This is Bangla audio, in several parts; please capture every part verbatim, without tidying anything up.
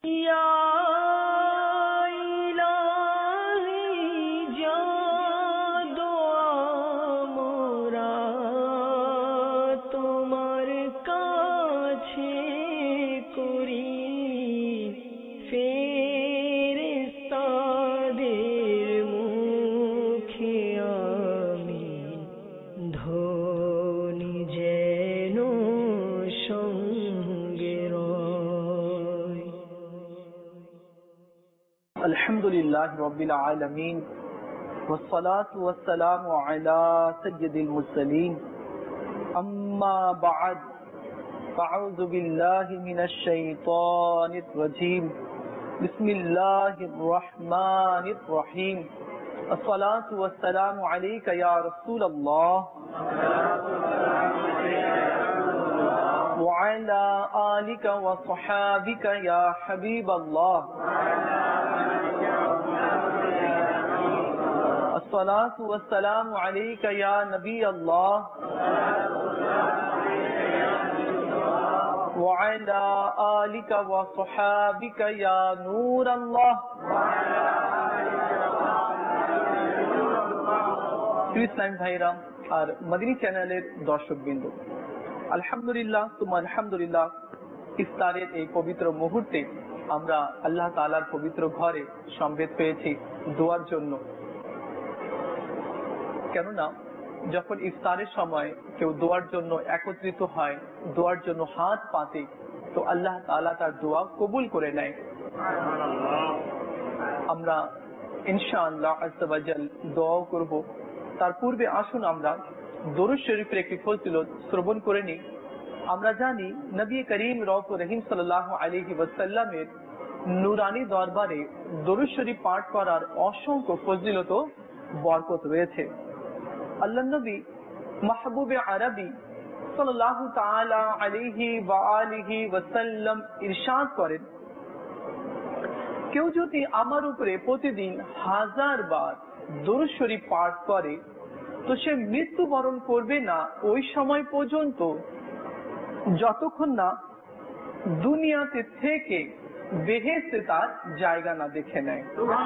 अल्हम्दुलिल्लाह रब्बिल आलमीन वस्सलातु वस्सलामु अला सय्यिदिल मुरसलीन अम्मा बअद फ़अऊज़ु बिल्लाहि मिनश शैतानिर रजीम बिस्मिल्लाहिर रहमानिर रहीम अस्सलातु वस्सलामु अलैका या रसूलल्लाह व अला आलिका व सहाबिका या हबीबल्लाह अस्सलातु वस्सलामु अलैका या नबी अल्लाह व अला आलिका व सहाबिका या नूर अल्लाह। ইসলাম ভাইরা আর মদিনী চ্যানেলের দর্শকবৃন্দ, আলহামদুলিল্লাহ তুমা আলহামদুলিল্লাহ, ইফতারের এই পবিত্র মুহূর্তে আমরা আল্লাহ তাআলার পবিত্র ঘরে সমবেত পেয়েছি দোয়ার জন্য। কেননা যখন ইফতারের সময় কেউ দোয়ার জন্য একত্রিত হয়, দোয়ার জন্য হাত পাতে, তো আল্লাহ তাআলা তার দোয়া কবুল করে নেয়। আমরা ইনশাআল্লাহ আজ্জা ওয়া জাল দোয়া করব। তার পূর্বে আসুন আমরা দরুদ শরীফের একটি ফজিলত শ্রবণ করে নিই। আমরা জানি নবী করিম রউফ রহিম সাল্লাল্লাহু আলাইহি ওয়াসাল্লামের নূরানী দরবারে দরুদ শরীফ পাঠ করার অসংখ্য ফজিলত ও বরকত রয়েছে। আল্লাহর নবী মাহবুবে আরবি সাল্লাল্লাহু তাআলা আলাইহি ওয়া আলিহি ওয়াসাল্লাম ইরশাদ করেন, কেউ যদি আমার উপরে প্রতিদিন হাজার বার দরুদ শরীফ পাঠ করে তো সে মৃত্যুবরণ করবে না ওই সময় পর্যন্ত যতক্ষণ না দুনিয়াতে থেকে বেহেশতে তার জায়গা না দেখে নেয়।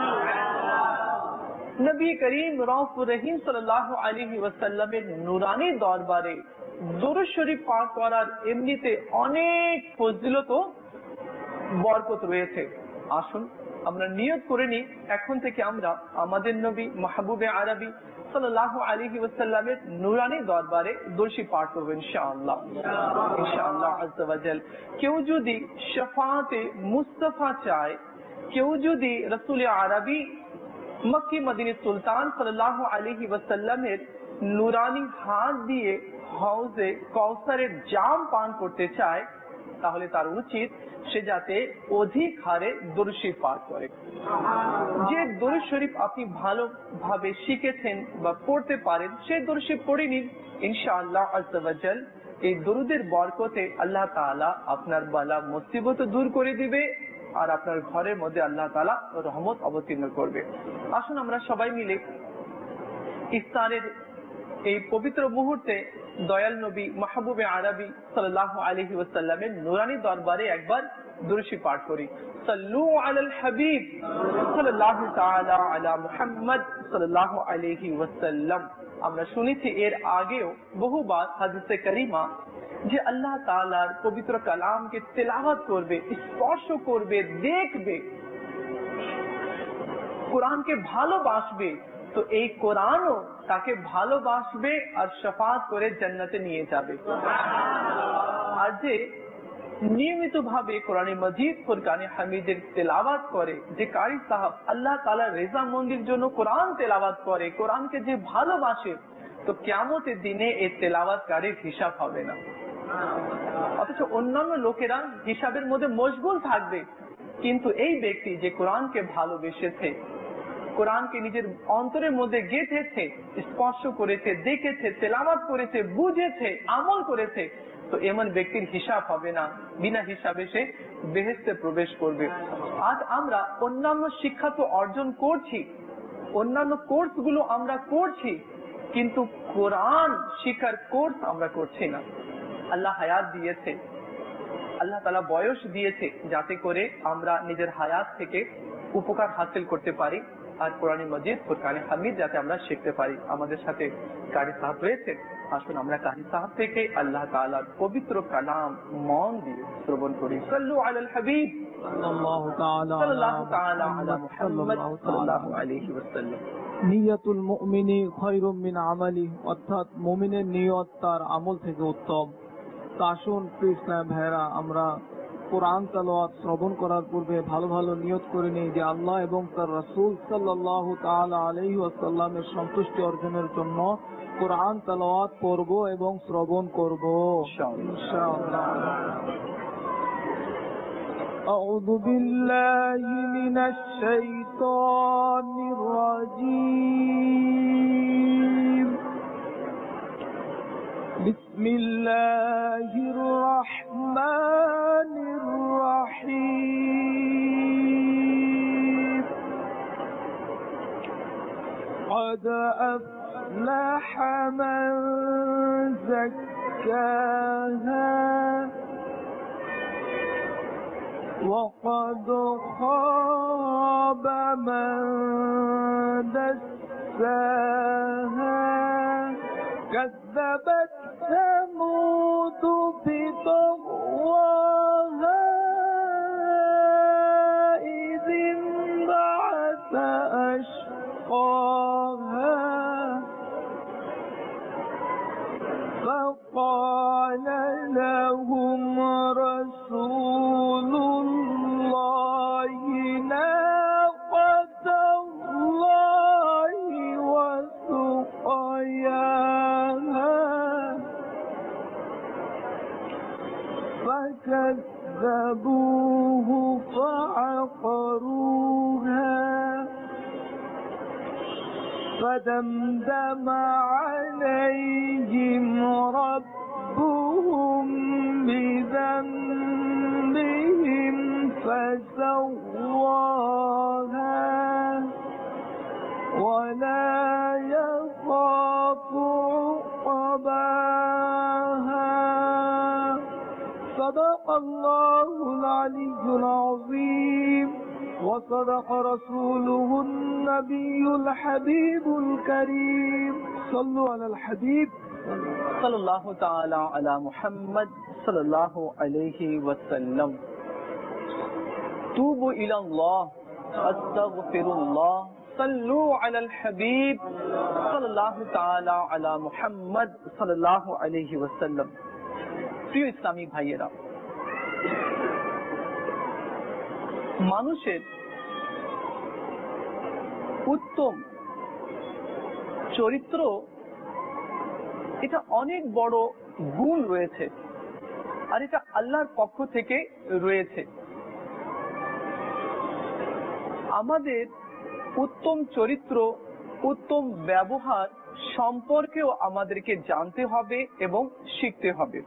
নবী করিম রউফ রহিম সাল্লাল্লাহু আলাইহি ওয়াসাল্লামের নূরানী দরবারে দরুদ শরীফ পাঠ করার এমনিতে অনেক ফজিলত ও বরকত রয়েছে। আসুন আমরা নিয়ত করে নিই, এখন থেকে আমরা আমাদের নবী মাহবুবে আরবি সাল্লাল্লাহু আলাইহি ওয়াসাল্লামের নূরানী দরবারে দরুদ শরীফ পাঠ করব ইনশাআল্লাহ ইনশাআল্লাহ আজ্জা ওয়া জাল। কেউ যদি শাফাআতে মুস্তাফা চায়, কেউ যদি রাসূল আরবি মক্কি মদিনী সুলতান সাল্লাল্লাহু আলাইহি ওয়াসাল্লামের নূরানী হাত দিয়ে হাউজে কাউসারের জাম পান করতে চায়, তাহলে তার উচিত সে যাতে অধিক হারে দরুদ শরীফ পাঠ করে। যে দরুদ শরীফ আপনি ভালোভাবে শিখেছেন বা পড়তে পারেন সেই দরুদ শরীফ পড়ে নিন ইনশাআল্লাহ আজ্জা ওয়া জাল। এই দরুদের বরকতে আল্লাহ তাআলা আপনার বালা মুসিবত দূর করে দিবে আর আপনার ঘরের মধ্যে আল্লাহ তাআলা রহমত অবতীর্ণ করবে। আসুন আমরা সবাই মিলে ইফতারের এই পবিত্র মুহূর্তে দয়াল নবী মাহবুবে আরবি সাল্লাল্লাহু আলাইহি ওয়াসাল্লামের নূরানী দরবারে একবার দরুদ শরীফ পাঠ করি। সাল্লু আলাল হাবিব সাল্লাল্লাহু তাআলা আলা মুহাম্মদ সাল্লাল্লাহু আলাইহি ওয়াসাল্লাম। আমরা শুনেছি এর আগেও বহুবার হাদিসে কারিমা যে আল্লাহ তাআলার পবিত্র কালামকে তেলাওয়াত করবে, স্পর্শ করবে, দেখবে, কোরআনকে ভালোবাসবে, তো এই কোরআনও তাকে ভালোবাসবে আর শাফাআত করে জান্নাতে নিয়ে যাবে। আর যে নিয়মিত ভাবে কোরআনে মাজিদ ফুরকানে হামিদের তেলাওয়াত করে, যে কারি সাহেব আল্লাহ তাআলার রেজামন্দির জন্য কোরআন তেলাওয়াত করে, কোরআনকে যে ভালোবাসে, তো কিয়ামতের দিনে এই তেলাওয়াতকারীর হিসাব হবে না। অথচ অন্যান্য লোকেরা হিসাবের মধ্যে মশগুল থাকবে, কিন্তু এই ব্যক্তি যে কোরআনকে ভালোবেসেছে, কোরআনকে নিজের অন্তরের মধ্যে গেঁথেছে, স্পর্শ করেছে, দেখেছে, তেলাওয়াত করেছে, বুঝেছে, আমল করেছে, তো এমন ব্যক্তির হিসাব হবে না, বিনা হিসাবে সে বেহেশতে প্রবেশ করবে। আজ আমরা অন্যান্য শিক্ষা তো অর্জন করছি, অন্যান্য কোর্স গুলো আমরা করছি, কিন্তু কোরআন শিক্ষার কোর্স আমরা করছি না। আল্লাহ হায়াত দিয়েছে, আল্লাহ তাআলা বয়স দিয়েছে যাতে করে আমরা নিজের হায়াত থেকে উপকার হাসিল করতে পারি, আর কোরআন মাজিদ ফুরকানে হামিদ যাতে আমরা শিখতে পারি। আমাদের সাথে কারি সাহেব রয়েছে, আসুন আমরা কারি সাহেব থেকে আল্লাহ তাআলার পবিত্র কালাম মন দিয়ে শ্রবণ করি। সাল্লু আলাল হাবিব সাল্লাল্লাহু তাআলা আলা মুহাম্মদ সাল্লাল্লাহু আলাইহি ওয়াসাল্লাম। নিয়াতুল মুমিনি খায়রুম মিন আমালি, অর্থাৎ মুমিনের নিয়ত তার আমল থেকে উত্তম। আসুন ইসলাম ভাইরা, আমরা কোরআন তেলাওয়াত শ্রবণ করার পূর্বে ভালো ভালো নিয়ত করে নিই যে আল্লাহ এবং তার রাসূল সাল্লাল্লাহু তাআলা আলাইহি ওয়াসাল্লামের সন্তুষ্টি অর্জনের জন্য কোরআন তেলাওয়াত পড়ব এবং শ্রবণ করব ইনশাআল্লাহ। আউযু বিল্লাহি মিনাশ শাইতানির রাজীম। বিসমিল্লাহির রাহমানির রাহিম। قد أفلح من زكاها وقد خاب من دساها كذبت ثمود بطغواها إذ انبعث أشقاها فقال لهم رسول الله ناقة الله وسقياها فكذبوه فعقروها فدمدم عليهم ربهم بذنبهم فسواها ولا يخاف عقباها. صدق الله العلي العظيم وصدق رسوله النبي الحبيب الكريم. صلوا على الحبيب صلى الله تعالى على محمد صلى الله عليه وسلم. توبوا إلى الله أستغفر الله. صلوا على الحبيب صلى الله تعالى على محمد صلى الله عليه وسلم. প্রিয় ইসলামী ভাইয়েরা, মানুষের উত্তম চরিত্র এটা অনেক বড় গুণ রয়েছে, আর এটা আল্লাহর পক্ষ থেকে রয়েছে। আমাদের উত্তম চরিত্র, উত্তম ব্যবহার সম্পর্কেও আমাদেরকে জানতে হবে এবং শিখতে হবে।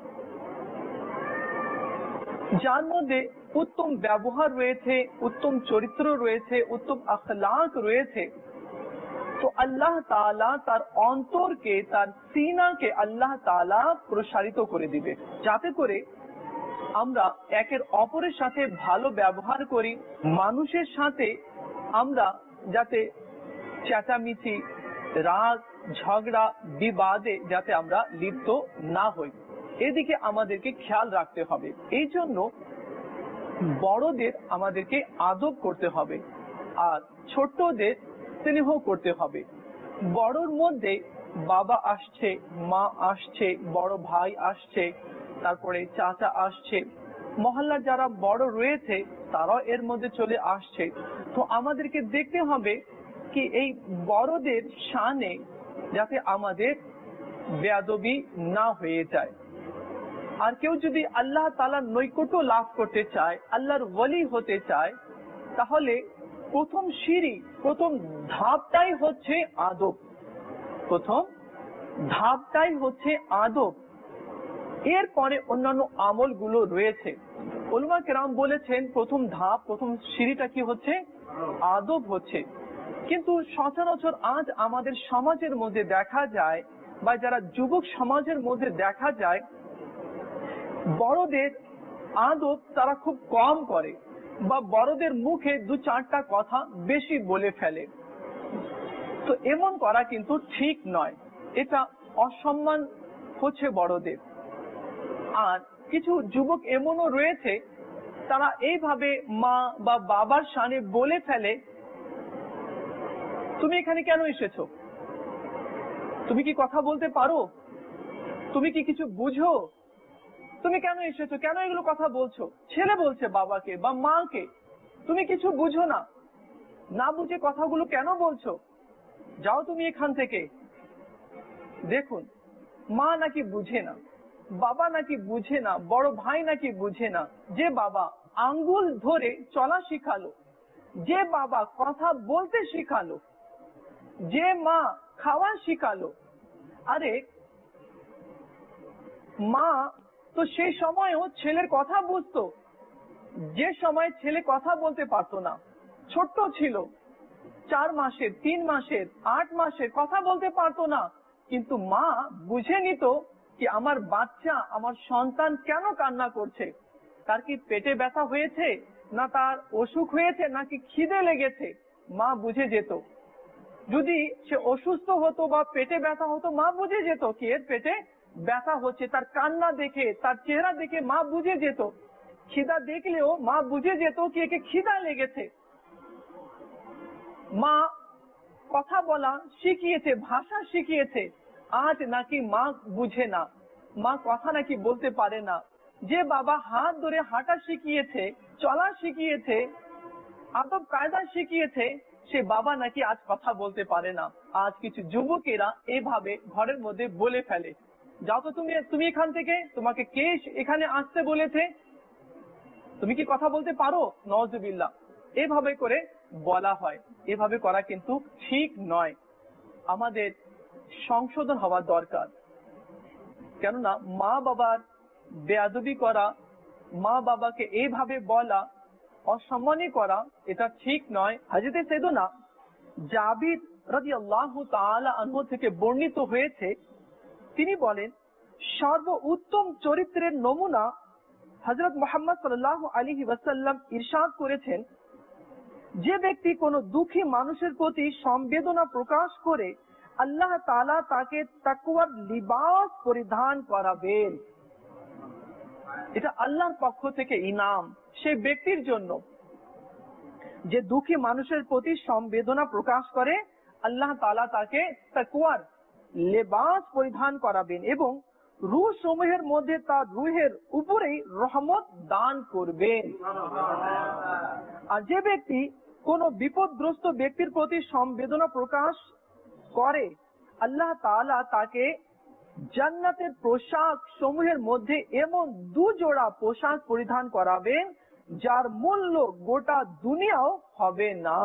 যার মধ্যে উত্তম ব্যবহার রয়েছে, উত্তম চরিত্র রয়েছে, উত্তম আখলাক রয়েছে, তো আল্লাহ তাআলা তার অন্তরকে, তার সিনাকে আল্লাহ তাআলা প্রসারিত করে দিবে, যাতে করে আমরা একের অপরের সাথে ভালো ব্যবহার করি। মানুষের সাথে আমরা যাতে চেঁচামেচি, রাগ, ঝগড়া, বিবাদে যাতে আমরা লিপ্ত না হই, এদিকে আমাদেরকে খেয়াল রাখতে হবে। এই জন্য বড়দের আমাদেরকে আদব করতে হবে, আর ছোটদের স্নেহ করতে হবে। বড়র মধ্যে বাবা আসছে, মা আসছে, বড় ভাই আসছে, তারপরে চাচা আসছে, মহল্লার যারা বড় রয়েছে তারাও এর মধ্যে চলে আসছে। তো আমাদেরকে দেখতে হবে কি এই বড়দের শানে যাতে আমাদের বেয়াদবি না হয়ে যায়। আর কেউ যদি আল্লাহ তাআলার নৈকট্য লাভ করতে চায়, আল্লাহর ওয়ালি হতে চায়, তাহলে প্রথম সিঁড়ি, প্রথম ধাপটাই হচ্ছে আদব। প্রথম ধাপটাই হচ্ছে আদব। এরপরে অন্যান্য আমলগুলো রয়েছে। উলামা কেরাম বলেছেন প্রথম ধাপ, প্রথম সিঁড়িটা কি হচ্ছে? আদব হচ্ছে। কিন্তু সচরাচর আজ আমাদের সমাজের মধ্যে দেখা যায়, বা যারা যুবক সমাজের মধ্যে দেখা যায়, বড়দের আদব তারা খুব কম করে বা বড়দের মুখে দু চারটা কথা বেশি বলে ফেলে। তো এমন করা কিন্তু ঠিক নয়, এটা অসম্মান হচ্ছে বড়দের। আর কিছু যুবক এমনও রয়েছে, তারা এইভাবে মা বা বাবার সামনে বলে ফেলে, তুমি এখানে কেন এসেছো? তুমি কি কথা বলতে পারো? তুমি কি কিছু বুঝো? তুমি কেন এসেছো? কেন এগুলো কথা বলছো? ছেলে বলছে বাবাকে বা মাকে, তুমি কিছু বুঝো না, না বুঝে কথাগুলো কেন বলছো? যাও তুমি এখান থেকে। দেখুন, মা নাকি বুঝে না, বাবা নাকি বুঝে না, বড় ভাই নাকি বুঝে না, যে বাবা আঙ্গুল ধরে চলা শিখালো, যে বাবা কথা বলতে শিখালো, যে মা খাওয়া শিখালো, আরে মা তো সেই সময়ও ছেলের কথা বুঝতো, যে সময় ছেলে কথা বলতে পারতো না, ছোট্ট ছিল, চার মাসের, তিন মাসের, আট মাসের, কথা বলতে পারতো না, কিন্তু মা বুঝে নিত কি আমার বাচ্চা, আমার সন্তান কেন কান্না করছে, তার কি পেটে ব্যথা হয়েছে, না তার অসুখ হয়েছে, নাকি খিদে লেগেছে, মা বুঝে যেত। যদি সে অসুস্থ হতো বা পেটে ব্যথা হতো, মা বুঝে যেত কি এর পেটে ব্যথা হচ্ছে, তার কান্না দেখে, তার চেহারা দেখে মা বুঝে যেত। খিদা দেখলেও মা বুঝে যেত কি একে খিদা লেগেছে। মা কথা বলা শিখিয়েছে, ভাষা শিখিয়েছে। আজ নাকি মা বুঝে না, মা কথা নাকি বলতে পারে না। যে বাবা হাত ধরে হাঁটা শিখিয়েছে, চলা শিখিয়েছে, আদব কায়দা শিখিয়েছে, সে বাবা নাকি আজ কথা বলতে পারে না। আজ কিছু যুবকেরা এইভাবে ঘরের মধ্যে বলে ফেলে, যাও তো তুমি তুমি এখান থেকে, তোমাকে কে এখানে আসতে বলেছে, তুমি কি কথা বলতে পারো? নওয়াজুবিল্লাহ, এভাবে করে বলা হয়। এভাবে করা কিন্তু ঠিক নয়, আমাদের সংশোধন হওয়া দরকার। কেননা মা বাবার বেয়াদবি করা, মা বাবাকে এইভাবে বলা, অসম্মানী করা, এটা ঠিক নয়। হযরত সাইয়েদনা জাবির রাদিয়াল্লাহু তাআলা আনহু থেকে বর্ণিত হয়েছে, তিনি বলেন, সর্ব উত্তম চরিত্রের নমুনা হযরত মুহাম্মদ সাল্লাল্লাহু আলাইহি ওয়াসাল্লাম ইরশাদ করেছেন, যে ব্যক্তি কোনো দুঃখী মানুষের প্রতি সংবেদনা প্রকাশ করে, আল্লাহ তাআলা তাকে তাকওয়ার লিবাস পরিধান করাবেন। এটা আল্লাহর পক্ষ থেকে ইনাম সেই ব্যক্তির জন্য, যে দুঃখী মানুষের প্রতি সংবেদনা প্রকাশ করে, আল্লাহ তাআলা তাকে তাকওয়ার লিবাস পরিধান করাবেন এবং রূহ সমূহের মধ্যে তার রূহের উপরেই রহমত দান করবেন। আর যে ব্যক্তি কোন বিপদগ্রস্ত ব্যক্তির প্রতি সংবেদনা প্রকাশ করে, আল্লাহ তাআলা তাকে জান্নাতের পোশাক সমূহের মধ্যে এমন দু জোড়া পোশাক পরিধান করাবেন যার মূল্য গোটা দুনিয়াও হবে না।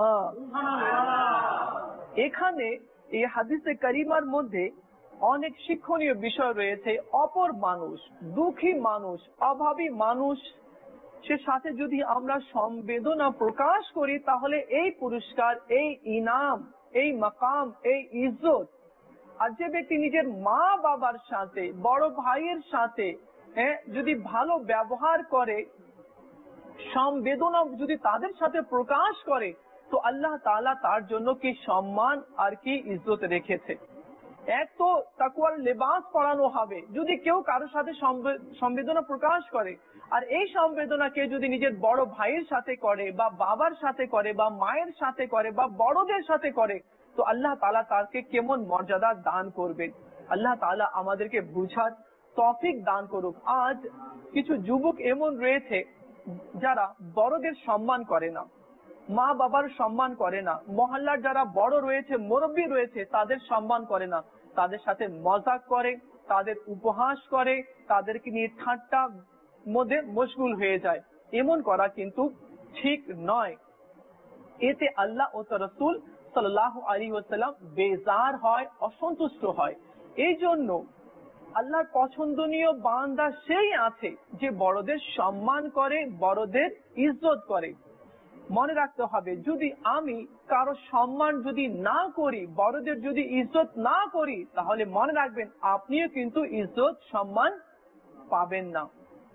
এখানে এই হাদিসে কারিমার মধ্যে অনেক শিক্ষণীয় বিষয় রয়েছে। অপর মানুষ, দুঃখী মানুষ, অভাবী মানুষ, সে সাথে যদি আমরা সংবেদনা প্রকাশ করি, তাহলে এই পুরস্কার, এই ইনাম, এই মাকাম, এই ইজ্জত। আর যে ব্যক্তি নিজের মা বাবার সাথে, বড় ভাইয়ের সাথে হ্যাঁ যদি ভালো ব্যবহার করে, সংবেদনা যদি তাদের সাথে প্রকাশ করে, তো আল্লাহ তাআলা তার জন্য কি সম্মান আর কি ইজ্জত রেখেছে। এক তো তাকওয়ার লেবাস পরানো হবে যদি কেউ কারোর সাথে সংবেদনা প্রকাশ করে, আর এই সংবেদনাকে যদি নিজের বড় ভাইয়ের সাথে করে, বা বাবার সাথে করে, বা মায়ের সাথে করে, বা বড়দের সাথে করে, তো আল্লাহ তাআলা তাকে কেমন মর্যাদা দান করবেন। আল্লাহ তাআলা আমাদেরকে বুঝার তৌফিক দান করুক। আজ কিছু যুবক এমন রয়েছে যারা বড়দের সম্মান করে না, মা বাবার সম্মান করে না, মহল্লার যারা বড় রয়েছে, মুরব্বী রয়েছে, তাদের সম্মান করে না, তাদের সাথে মজাক করে, তাদের উপহাস করে, তাদেরকে নিয়ে ঠাট্টা মধ্যে মশগুল হয়ে যায়। এমন করা কিন্তু ঠিক নয়। এতে আল্লাহ ও তার রাসূল সাল্লাল্লাহু আলাইহি ওয়াসাল্লাম বেজার হয়, অসন্তুষ্ট হয়। এই জন্য আল্লাহর পছন্দনীয় বান্দা সেই আছে যে বড়দের সম্মান করে, বড়দের ইজ্জত করে। মনে রাখতে হবে, যদি আমি কারো সম্মান যদি না করি, বড়দের যদি ইজ্জত না করি, তাহলে মনে রাখবেন আপনিও কিন্তু ইজ্জত সম্মান পাবেন না।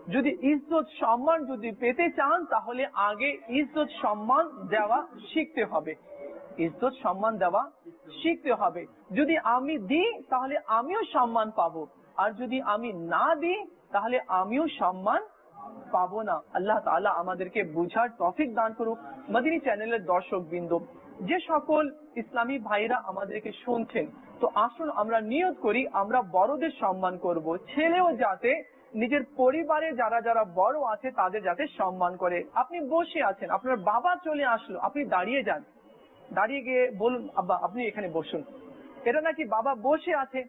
যদি ইজ্জত সম্মান যদি পেতে চান তাহলে আগে ইজ্জত সম্মান দেওয়া শিখতে হবে, ইজ্জত সম্মান দেওয়া শিখতে হবে। যদি আমি দিই তাহলে আমিও সম্মান পাবো, আর যদি আমি না দিই তাহলে আমিও সম্মান পাবো না। আল্লাহ তাআলা আমাদেরকে বুঝার তৌফিক দান করুক। মদিনী চ্যানেলের দর্শক বৃন্দ, যে সকল ইসলামী ভাইরা আমাদেরকে শুনছেন, তো আসুন আমরা নিয়ত করি আমরা বড়দের সম্মান করব। ছেলেও যাতে নিজের পরিবারে যারা যারা বড় আছে তাদের যাতে সম্মান করে। আপনি বসে আছেন, আপনার বাবা চলে আসলো, আপনি দাঁড়িয়ে যান, দাঁড়িয়ে গিয়ে বলুন আব্বা আপনি এখানে বসুন। এটা নাকি বাবা বসে আছে,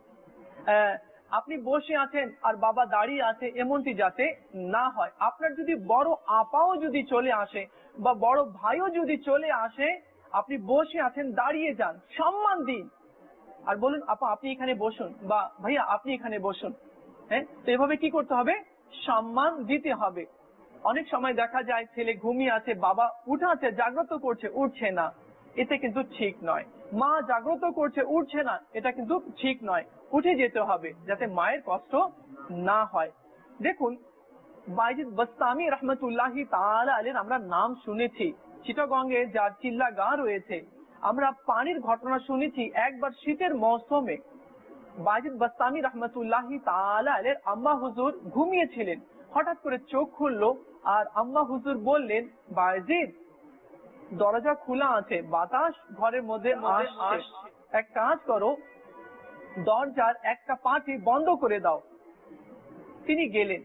আপনি বসে আছেন আর বাবা দাঁড়িয়ে আছে, এমনটি যাতে না হয়। আপনার যদি বড় আপাও যদি চলে আসে বা বড় ভাইও যদি চলে আসে, আপনি বসে আছেন দাঁড়িয়ে যান, সম্মান দিন আর বলুন আপা আপনি এখানে বসুন বা ভাইয়া আপনি এখানে বসুন। হ্যাঁ, তো এভাবে কি করতে হবে? সম্মান দিতে হবে। অনেক সময় দেখা যায় ছেলে ঘুমিয়ে আছে, বাবা উঠাচ্ছে, জাগ্রত করছে, উঠছে না, এতে কিন্তু ঠিক নয়। মা জাগ্রত করছে, উঠছে না, এটা কিন্তু ঠিক নয়। উঠে যেতে হবে যাতে মায়ের কষ্ট না হয়। দেখুন বাইজিদ বাস্তামি রহমতুল্লাহি তাআলা আলাইহির আমরা নাম শুনেছি, চিটাগঙ্গে যার চিল্লা গাঁ রয়েছে। আমরা পানির ঘটনা শুনেছি। একবার শীতের মৌসুমে বাইজিদ বাস্তামি রহমতুল্লাহি তাআলা আলাইহির আম্মা হুজুর ঘুমিয়েছিলেন, হঠাৎ করে চোখ খুললো আর আম্মা হুজুর বললেন, বাইজিদ দরজা খোলা আছে, বাতাস ঘরের মধ্যে আসছে, এক কাজ করো দরজার একটা পাটি বন্ধ করে দাও। তিনি গেলেন,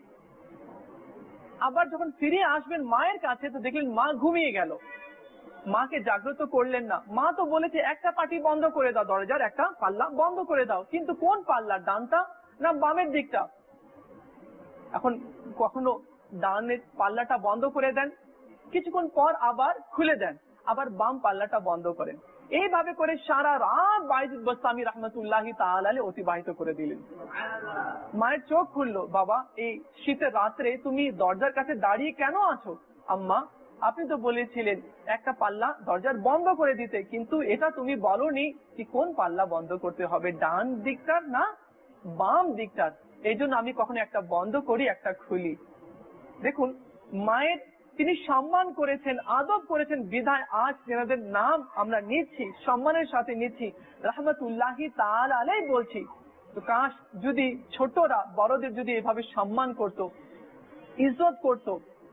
আবার যখন ফিরে আসবেন মায়ের কাছে তো দেখলেন মা ঘুমিয়ে গেল। মাকে জাগ্রত করলেন না। মা তো বলেছে একটা পাটি বন্ধ করে দাও, দরজার একটা পাল্লা বন্ধ করে দাও, কিন্তু কোন পাল্লা, ডানটা না বামের দিকটা? এখন কখনো ডানের পাল্লাটা বন্ধ করে দেন, কিছুক্ষণ পর আবার খুলে দেন, আবার বাম পাল্লাটা বন্ধ করেন। এইভাবে করে সারা রাত বাইজিদ বাস্তামি রহমতুল্লাহি তাআলা আলাইহি অতিবাহিত করে দিলেন। মায়ের চোখ খুললো, বাবা এই শীতের রাত্রে তুমি দরজার কাছে দাঁড়িয়ে কেন আছো? আম্মা আপনি তো বলেছিলেন একটা পাল্লা দরজার বন্ধ করে দিতে, কিন্তু এটা তুমি বলনি কি কোন পাল্লা বন্ধ করতে হবে, ডান দিকটার না বাম দিকটার। এই জন্য আমি কখনো একটা বন্ধ করি একটা খুলি। দেখুন মায়ের তিনি সম্মান করেছেন, আদব করেছেন, বিধায় আজ যেনাদের নাম আমরা নিচ্ছি, সম্মানের সাথে নিচ্ছি, রহমতুল্লাহি তাআলা আলাইহি বলছি। তো কাশ যদি ছোটরা বড়দের যদি এভাবে সম্মান করত, ইজ্জত করত,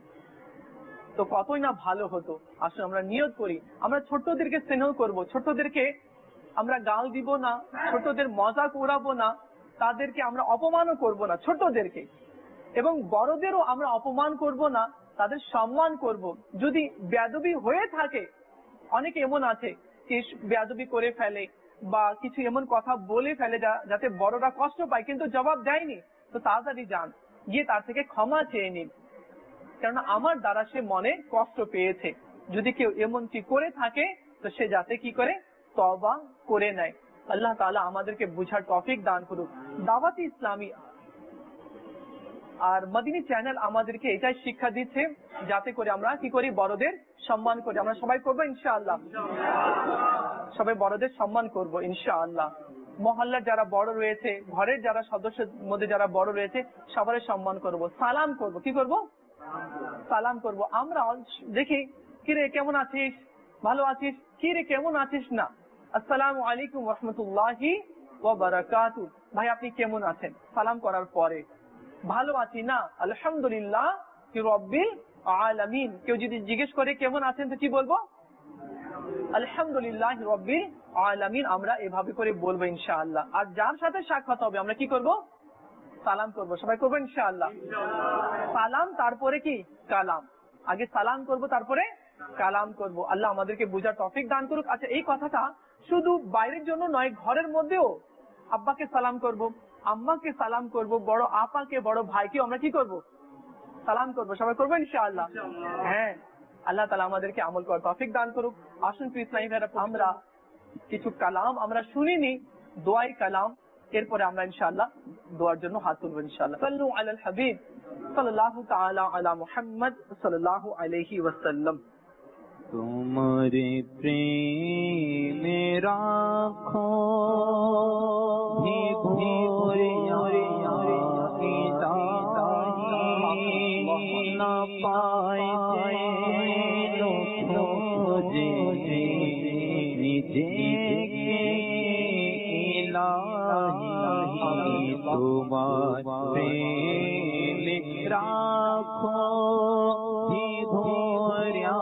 তো কতই না ভালো হতো। আসলে আমরা নিয়ত করি আমরা ছোটদেরকে স্নেহ করব, ছোটদেরকে আমরা গাল দিব না, ছোটদের মজাক উড়াবো না, তাদেরকে আমরা অপমানও করব না ছোটদেরকে, এবং বড়দেরও আমরা অপমান করব না, তাদের সম্মান করব। যদি বেয়াদবি হয়ে থাকে, অনেকে এমন আছে যে বেয়াদবি করে ফেলে বা কিছু এমন কথা বলে ফেলে যাতে বড়রা কষ্ট পায়, কিন্তু জবাব দেয়নি, তো তাড়াতাড়ি যান গিয়ে তার থেকে ক্ষমা চেয়ে নিন, কেননা আমার দ্বারা সে মনে কষ্ট পেয়েছে। যদি কেউ এমনটি করে থাকে তো সে যাতে কি করে তওবা করে নেয়। আল্লাহ তাআলা আমাদেরকে বুঝার তৌফিক দান করুক। দাওয়াতি ইসলামী আর মদিনী চ্যানেল আমাদেরকে এটাই শিক্ষা দিচ্ছে যাতে করে আমরা কি করি, বড়দের সম্মান করি। আমরা সবাই করবো ইনশাআল্লাহ, সবাই বড়দের সম্মান করব ইনশাআল্লাহ। মহল্লার যারা বড় রয়েছে, ঘরের যারা সদস্যের মধ্যে যারা বড় রয়েছে, সবারই সম্মান করব, সালাম করব। কি করব? সালাম করব। আমরা দেখি কিরে কেমন আছিস, ভালো আছিস, কিরে কেমন আছিস না, আসসালামু আলাইকুম ওয়া রাহমাতুল্লাহি ওয়া বারাকাতুহু, ভাই আপনি কেমন আছেন? সালাম করার পরে ভালো আছি না, আলহামদুলিল্লাহ কি রব্বিল আলামিন। কেউ যদি জিজ্ঞেস করে কেমন আছেন তো কি বলবো? আলহামদুলিল্লাহ রব্বিল আলামিন। আমরা এভাবে করে বলবো ইনশাআল্লাহ। আর যার সাথে সাক্ষাৎ হবে আমরা কি করব? সালাম করব। সবাই করবো ইনশাআল্লাহ। সালাম তারপরে কি কালাম, আগে সালাম করব তারপরে কালাম করব। আল্লাহ আমাদেরকে বুঝার তৌফিক দান করুক। আচ্ছা এই কথাটা শুধু বাইরের জন্য নয়, ঘরের মধ্যেও আব্বাকে সালাম করব, আম্মাকে সালাম করব, বড় আপাকে বড় ভাইকে আমরা কি করব? সালাম করব। সবাই করবো ইনশাআল্লাহ। হ্যাঁ, আল্লাহ তাআলা আমাদেরকে আমল করার তৌফিক দান করুক। আসুন প্রিয় ইসলামী ভাইরা, আমরা কিছু কালাম আমরা শুনিনি, দোয়াই কালাম, এরপরে আমরা ইনশাআল্লাহ দোয়ার জন্য হাত তুলব ইনশাআল্লাহ। সাল্লু আলাল হাবিব সাল্লাল্লাহু তাআলা আলা মুহাম্মদ সাল্লাল্লাহু আলাইহি ওয়াসাল্লাম। तुम्हारे प्रेम राखो भी भोरे نہ پائے چین کھوجے نجے کے الہی تمہارے راکھو بھی بھوریا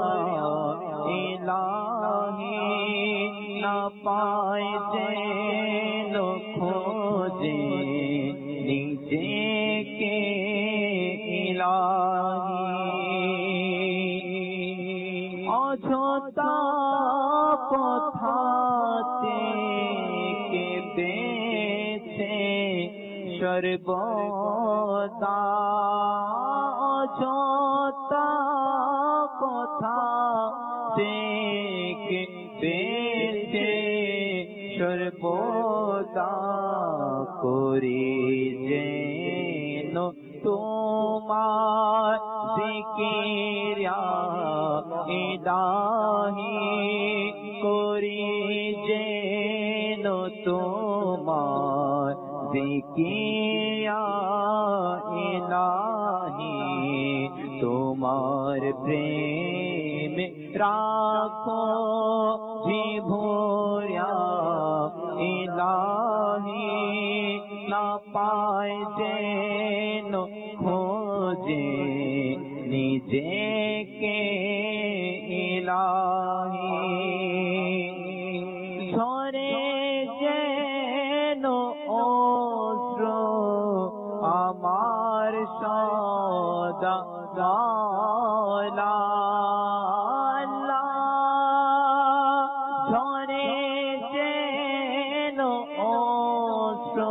الہی نہ پائے چین کھوجے نیچے کے الہی অযথা কথাতে কেঁদেছে সর্বদা অযথা কথাতে কেঁদেছে সর্বদা করি যেন তোমার জিকির ইলাহি করি যেন তোমার জিকির ইলাহি তোমার প্রেম রাখো জীবরা ইলাহি না পায় যেন খোঁজে নিজেকে ইলাহি ঝরে যেন অশ্র আমার সদা মাওলা ঝরে যেন অশ্র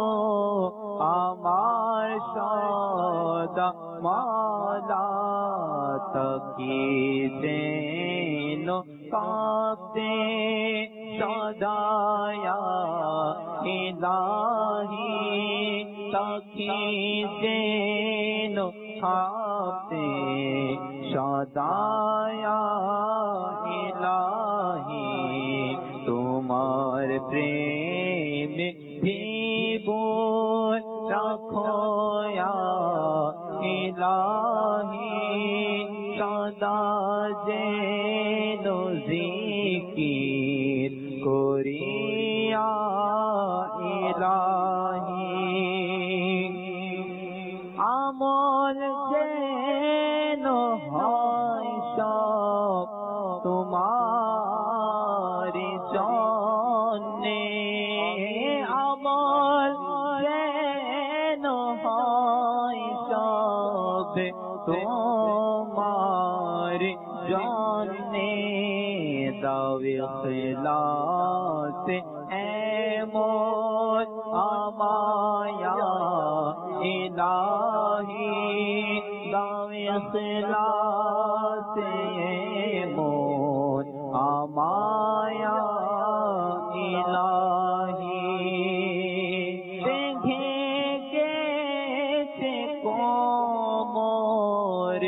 আমার সদা মাওলা তাকি যেন কাঁপতে সদায়া ইলাহি তাকি যেন কাঁপতে সদায়া ইলাহি তোমার প্রেম ভিবর রাখো ইলাহি সদা যেন জিকির করিয়া ইলাহি আমল যেন হয় সব তোমার জন্যে আমল যেন হয় সব তোমার জন্যে দাও ইখলাস এমন আমায়া ইলাহি দাও ইখলাস এমন আমায়া ইলাহি দেখে গেছে কোমর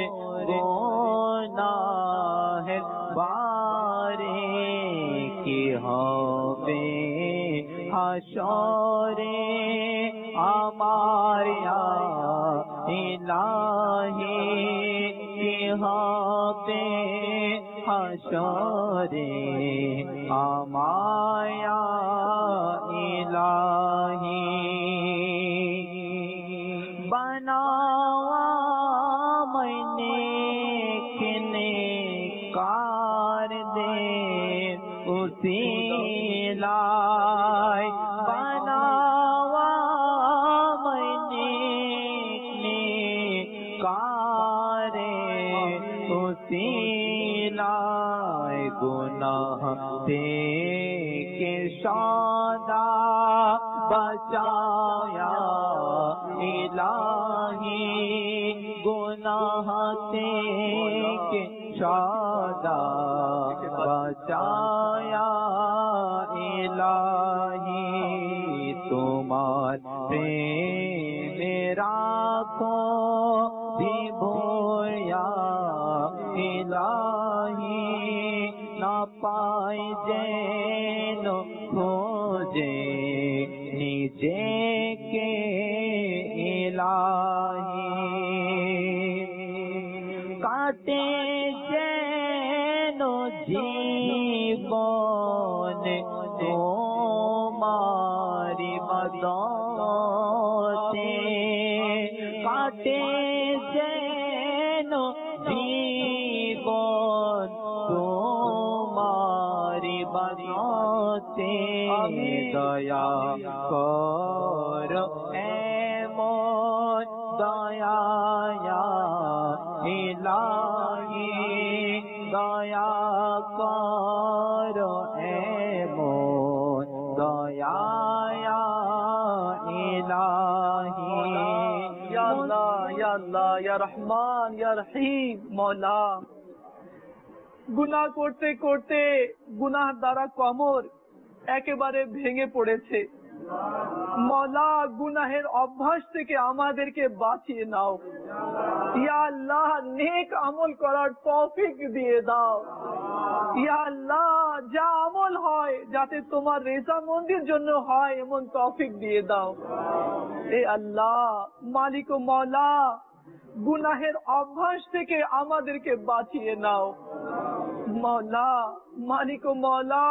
গুনাহের বারে কি হবে হাসরে আমার ইলাহি কি হবে হাসরে আমার ইলাহি बनावा मैंने किने कार दे उसी लाए बनावा मैंने किने कारे उसी लाए गुनाह दे के सौदा बचाया इलाही गुनाह के सौदा बचाया इलाही तुम्हार प्रेम राखो भी भोया इलाही ना पाए जेनो खोजे नीचे के इलाही জীবন তোমারি মদতে কাটে যেন জীবন তোমারি মদতে দয়া কর এমন দয়া ইলাহি দয়া কর এমন দয়া ইলাহি ইয়া আল্লাহ ইয়া আল্লাহ ইয়া রহমান ইয়া রহিম। মওলা, গুনাহ করতে করতে গুনাহ দ্বারা কমর একেবারে ভেঙে পড়েছে। মওলা, গুনাহের অভ্যাস থেকে আমাদেরকে বাঁচিয়ে নাও। ইয়া আল্লাহ, নেক আমল করার তৌফিক দিয়ে দাও। ইয়া আল্লাহ, যা আমল হয় যাতে তোমার রেজামন্দির জন্য হয় এমন তৌফিক দিয়ে দাও। এ আল্লাহ, মালিক ও মওলা, গুনাহের অভ্যাস থেকে আমাদেরকে বাঁচিয়ে নাও। মওলা, মালিক ও মওলা,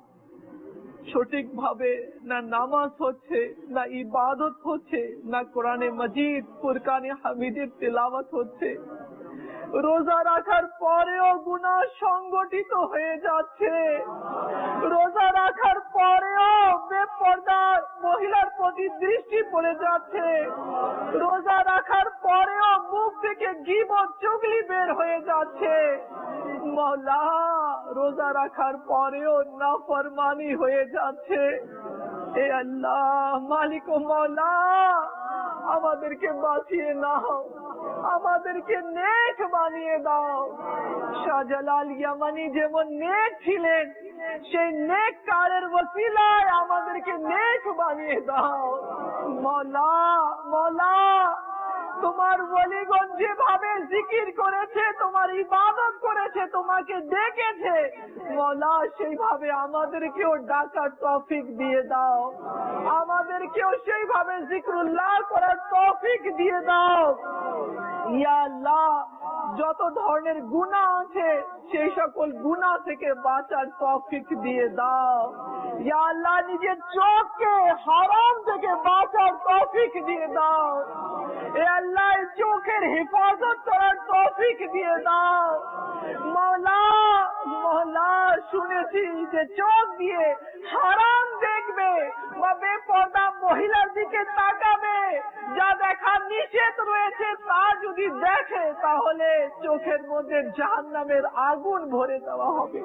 সঠিক ভাবে না নামাজ হচ্ছে, না ইবাদত হচ্ছে, না কোরআনে মজিদ ফুরকানে হামিদের তেলাওয়াত হচ্ছে। রোজা রাখার পরেও গুনাহ সংগঠিত হয়ে যাচ্ছে। রোজা রাখার পরেও বেপরদা মহিলার প্রতি দৃষ্টি পড়ে যাচ্ছে। রোজা রাখার পরেও মুখ থেকে গীবত চুগলি বের হয়ে যাচ্ছে। মওলা, রোজা রাখার পরেও নাফরমানি হয়ে যাচ্ছে। এ আল্লাহ, মালিক ও মওলা, আমাদেরকে বাঁচিয়ে নাও, আমাদেরকে নেক বানিয়ে দাও। শাহজালাল ইয়ামানি যেমন নেক ছিলেন, সেই নেক কারের ওসিলায় আমাদেরকে নেক বানিয়ে দাও। মওলা, মওলা, তোমার ওলিগণ যেভাবে জিকির করেছে, তোমার ইবাদত করেছে, তোমাকে ডেকেছে, মওলা সেইভাবে আমাদেরকেও ডাকার তৌফিক দিয়ে দাও। আমাদেরকেও সেইভাবে জিকরুল্লাহ করার তৌফিক দিয়ে দাও। ইয়া আল্লাহ, যত ধরনের গুনাহ আছে সেই সকল গুনাহ থেকে বাঁচার তৌফিক দিয়ে দাও। ইয়া আল্লাহ, নিজের চোখকে হারাম থেকে বাঁচার তৌফিক দিয়ে দাও। এ আল্লাহ, চোখের হেফাজত করার তৌফিক দিয়ে দাও। মওলা, মওলা, শুনেছি যে চোখ দিয়ে হারাম দেখবে বা বেপরদা মহিলার দিকে তাকাবে, যা দেখা নিষেধ রয়েছে তা যদি দেখে তাহলে চোখের মধ্যে জাহান্নামের আগুন ভরে দেওয়া হবে।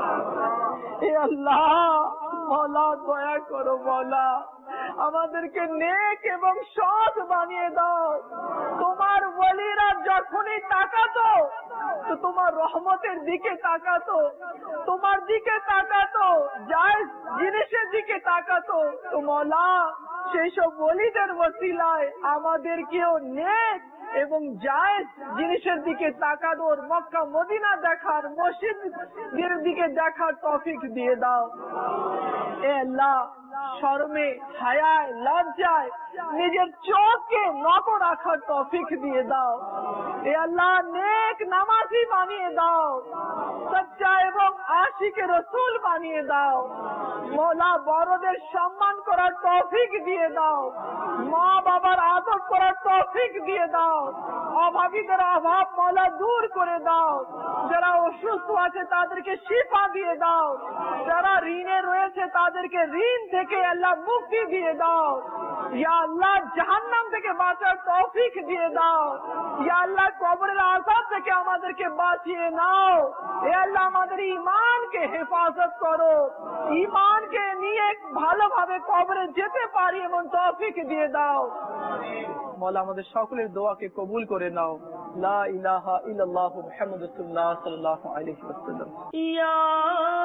এ আল্লাহ, মওলা, দয়া করো। মওলা, আমাদেরকে নেক এবং সৎ বানিয়ে দাও। তোমার ওলিরা যখনই তাকাতো তো তোমার রহমতের দিকে তাকাতো, তোমার দিকে তাকাতো, জায়েজ জিনিসের দিকে তাকাতো। তো মওলা, সেই সব ওলিদের ওসিলায় আমাদেরকেও নেক এবং জায়েজ জিনিসের দিকে তাকানোর, মক্কা মদিনা দেখার, মসজিদের দিকে দেখার তৌফিক দিয়ে দাও। এ আল্লাহ, শরমে, হায়ায়, লজ্জায় নিজের চোখকে নত রাখার তৌফিক দিয়ে দাও। এ আল্লাহ, নেক নামাজি বানিয়ে দাও, সচ্চা এবং আশিকে রসুল বানিয়ে দাও। মওলা, বড়দের সম্মান করার তৌফিক দিয়ে দাও। মা বাবার আদর করার তৌফিক দিয়ে দাও। অভাবীদের অভাব মওলা দূর করে দাও। যারা অসুস্থ আছে তাদেরকে শিফা দিয়ে দাও। যারা ঋণে রয়েছে তাদেরকে ঋণ থেকে আল্লাহ মুক্তি দিয়ে দাও। ইয়া আল্লাহ, জাহান্নাম থেকে বাঁচার তৌফিক দিয়ে দাও। ইয়া আল্লাহ, কবরের আযাব থেকে আমাদেরকে বাঁচিয়ে নাও। এ আল্লাহ, আমাদের ঈমানকে হেফাজত করো। ঈমানকে নিয়ে ভালোভাবে কবরে যেতে পারি এমন তৌফিক দিয়ে দাও। মওলা, আমাদের সকলের দোয়াকে কবুল করে নাও। লা ইলাহা ইল্লাল্লাহু মুহাম্মাদুর রাসূলুল্লাহ সাল্লাল্লাহু আলাইহি ওয়াসাল্লাম। ইয়া